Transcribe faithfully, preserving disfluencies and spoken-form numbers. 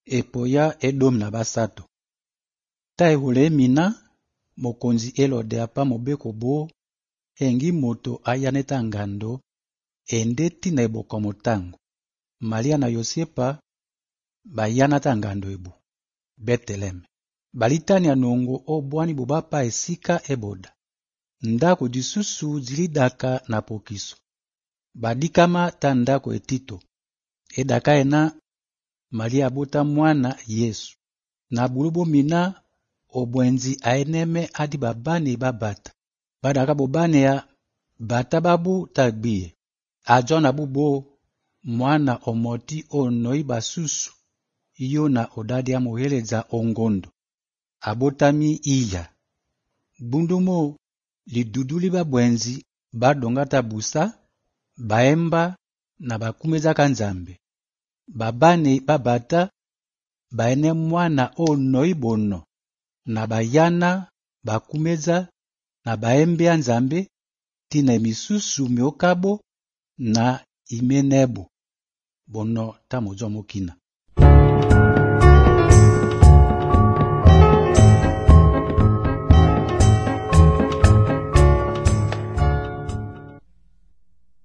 epoya Edom na basato. Ta ehule mina, mokonzi Elode apa mobeko bo, engi moto ayaneta ngando, endeti na eboka motango. Maria na Yosepa, bayanata ngando ebu, Bethlehem. Balitani anongo obwani bubapa esika eboda. Ndako disusu zilidaka na pokiso. Badikama ta ndako etito. Edaka ena, Maria abota mwana Yesu. Na bulubo mina, obwenzi aeneme adi babane babata. Badaka bobane ya bata babu tagbiye. Ajona bubo mwana omoti onoi basusu. Iyo na odadi amuheleza ongondo. Abotami iya. Bundumo liduduli babwenzi badongata busa, baemba na bakumeza kanzambe. Babane babata baene mwana onoi bono. Na bayana bakumeza na baembe ya nzambe tina misusu miokabo na imenebo. Bono tamojo mokina.